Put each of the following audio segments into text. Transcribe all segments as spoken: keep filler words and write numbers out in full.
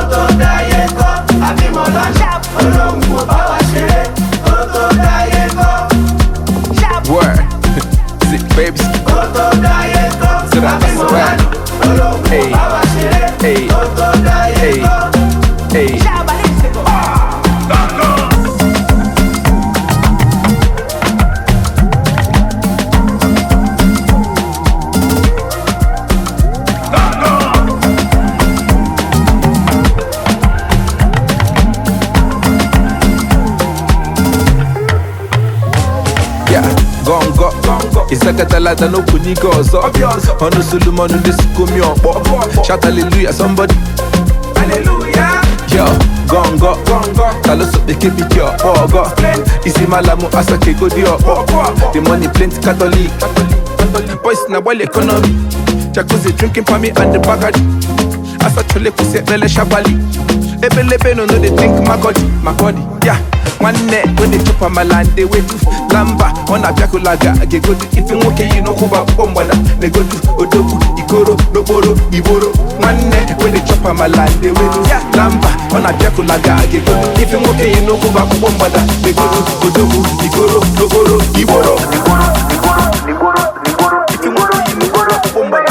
tó dáyé kọ́, àbímọ lọ́nà, olóhùn kò bá wa ṣeré. Kó tó dáyé kọ́. Word. Sick babes. Kó tó dáyé kọ́, àbímọ lọ́nà, olóhùn kò bá wa ṣeré. Kó tó dáyé kọ́. Hey. Gongo, Isakatalata no kunigo ozo. Ono Solomon this kumi opo. Shout hallelujah somebody. Hallelujah. Yo, gongo, gongo. Talo so they keep it your ogo. Isi malamu asake go di opo. The money plenty Catholic. Boys na wall economy. Jacuzzi drinking for me and the bagadi. Asa chole kuse mele shabali. Ebelebe no no they think my body, my body. Yeah. One neck when they chop on my land, they wait to lamba on a Jakulaga. I get good if you okay, you know who about Bombada. They go to Odoku, Ikoro, Noboro, Iboro. One neck when they chop on my land, they wait to lamba on a Jakulaga. I get good if you okay, you know who about Bombada. They go to Odoku, Ikoro, Noboro, Iboro. If you want to, you know who about Bombada.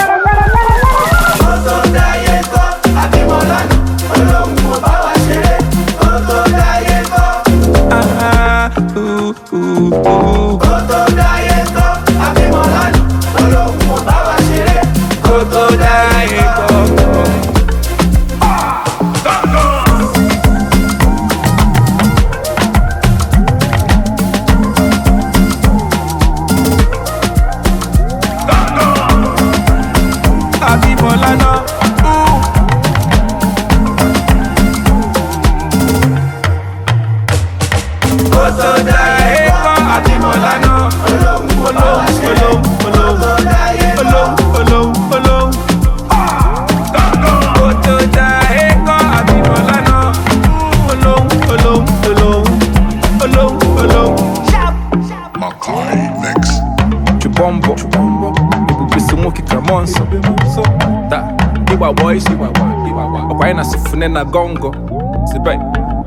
Ooh, ooh, ooh. Koto Dayeko, Abimolani, Olóhùn kò bá wa ṣeré. Koto Dayeko. Abimolana. Koto Dayeko, Abimolana, Olóhùn kò bá wa ṣeré. Koto Dayeko, Olóhùn, olóhùn. Koto Dayeko, Abimolana. Olóhùn, olóhùn, olóhùn. Olóhùn, olóhùn. Makai Mix. Chubombo, Chubombo. Ibugbe somoki kamonso. Ta, iwa boys, iwa wa, iwa wa. Okwaye na sifune na gongo. Sibai.